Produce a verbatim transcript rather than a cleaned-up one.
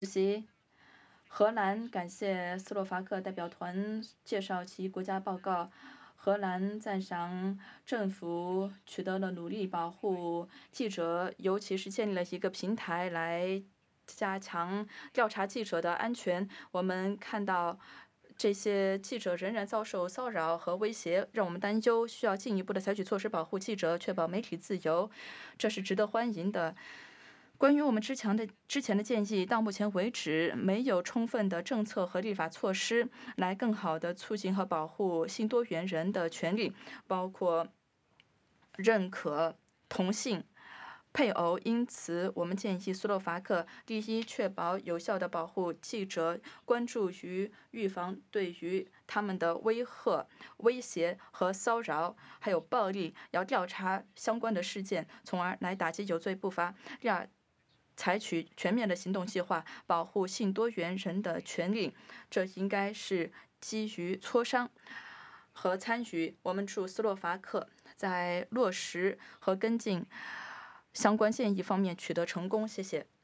主席，荷兰感谢斯洛伐克代表团介绍其国家报告。荷兰赞赏政府取得了努力保护记者，尤其是建立了一个平台来加强调查记者的安全。我们看到这些记者仍然遭受骚扰和威胁，让我们担忧，需要进一步的采取措施保护记者，确保媒体自由，这是值得欢迎的。关于我们之前的之前的建议，到目前为止没有充分的政策和立法措施来更好的促进和保护性多元人的权利，包括认可同性配偶。因此，我们建议斯洛伐克第一，确保有效的保护记者，关注于预防对于他们的威吓、威胁和骚扰，还有暴力，要调查相关的事件，从而来打击有罪不罚。第二，采取全面的行动计划，保护性多元人的权利，这应该是基于磋商和参与。我们祝斯洛伐克在落实和跟进相关建议方面取得成功。谢谢。